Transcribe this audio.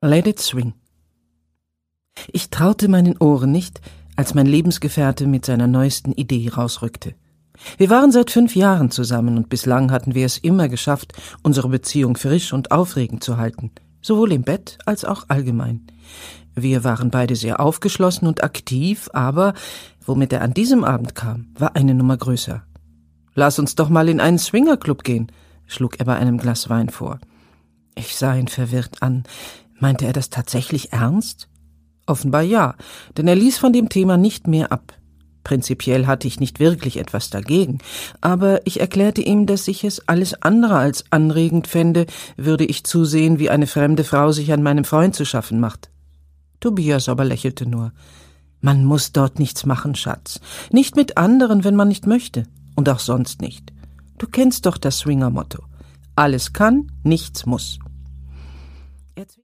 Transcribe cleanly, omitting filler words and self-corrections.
Let it swing. Ich traute meinen Ohren nicht, als mein Lebensgefährte mit seiner neuesten Idee rausrückte. Wir waren seit 5 Jahren zusammen und bislang hatten wir es immer geschafft, unsere Beziehung frisch und aufregend zu halten, sowohl im Bett als auch allgemein. Wir waren beide sehr aufgeschlossen und aktiv, aber womit er an diesem Abend kam, war eine Nummer größer. »Lass uns doch mal in einen Swingerclub gehen«, schlug er bei einem Glas Wein vor. Ich sah ihn verwirrt an. Meinte er das tatsächlich ernst? Offenbar ja, denn er ließ von dem Thema nicht mehr ab. Prinzipiell hatte ich nicht wirklich etwas dagegen, aber ich erklärte ihm, dass ich es alles andere als anregend fände, würde ich zusehen, wie eine fremde Frau sich an meinem Freund zu schaffen macht. Tobias aber lächelte nur. Man muss dort nichts machen, Schatz. Nicht mit anderen, wenn man nicht möchte. Und auch sonst nicht. Du kennst doch das Swinger-Motto. Alles kann, nichts muss.